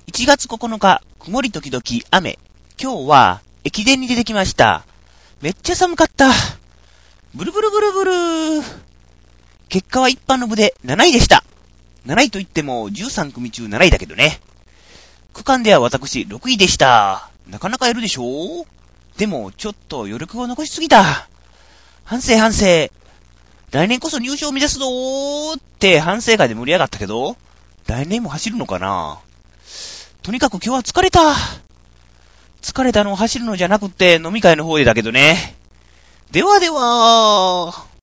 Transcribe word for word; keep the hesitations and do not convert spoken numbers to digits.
いちがつここのか、曇り時々雨。今日は駅伝に出てきました。めっちゃ寒かった。ブルブルブルブルー。結果は一般の部でなないでした。なないと言ってもじゅうさんくみ中なないだけどね。区間では私ろくいでした。なかなかやるでしょ？でもちょっと余力を残しすぎた。反省反省。来年こそ入賞を目指すぞーって反省会で盛り上がったけど、来年も走るのかな？とにかく今日は疲れた。疲れたのを走るのじゃなくって飲み会の方でだけどね。ではでは。